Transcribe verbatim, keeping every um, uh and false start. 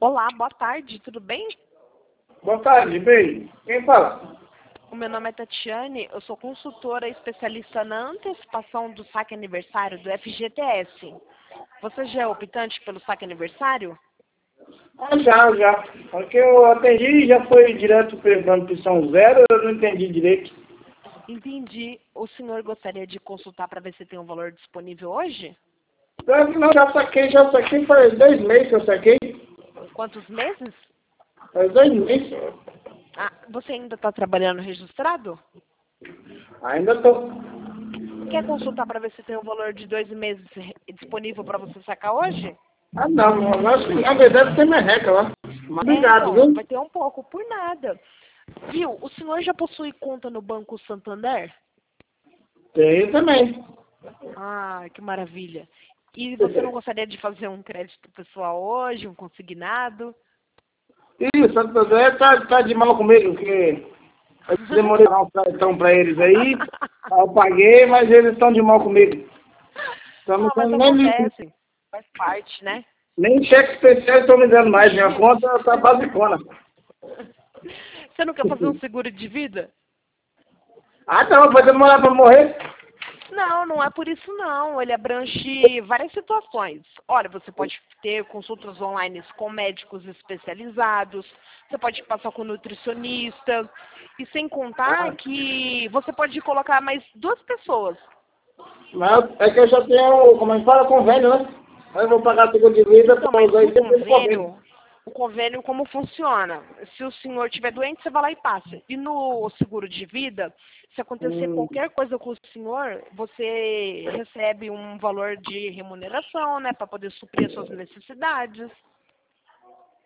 Olá, boa tarde, tudo bem? Boa tarde, bem. Quem fala? O meu nome é Tatiane, eu sou consultora especialista na antecipação do saque aniversário do F G T S. Você já é optante pelo saque aniversário? Ah, já, já. Porque eu atendi e já foi direto para opção zero, eu não entendi direito. Entendi. O senhor gostaria de consultar para ver se tem um valor disponível hoje? Eu, não, já saquei, já saquei, faz dois meses que eu saquei. Quantos meses? Faz dois meses. Ah, você ainda está trabalhando registrado? Ainda tô. Quer consultar para ver se tem um valor de dois meses disponível para você sacar hoje? Ah, não, eu acho que na verdade tem merreca lá. Mas É, obrigado, então, viu? vai ter um pouco, por nada. Viu, o senhor já possui conta no Banco Santander? Tem também. Ah, que maravilha. E você não gostaria de fazer um crédito pessoal hoje, um consignado? Ih, o Santo André tá, tá de mal comigo, porque eu demorei a dar um cartão pra eles aí, eu paguei, mas eles estão de mal comigo. Então não Ah, mas tem nem, acontece. Faz parte, né? nem cheque especial estão me dando mais, minha conta tá basicona. Você não quer fazer um seguro de vida? Ah, não, vai demorar pra morrer? Não, não é por isso não. Ele abrange várias situações. Olha, você pode ter consultas online com médicos especializados, você pode passar com nutricionista, e sem contar Ah, que você pode colocar mais duas pessoas. mas é que eu já tenho, como é que fala, convênio, né? Aí eu vou pagar seguro de vida Então, para mas usar o isso pelo convênio. convênio, o convênio como funciona? Se o senhor estiver doente, você vai lá e passa. E no seguro de vida, se acontecer Hum, qualquer coisa com o senhor, você recebe um valor de remuneração, né, para poder suprir as suas necessidades.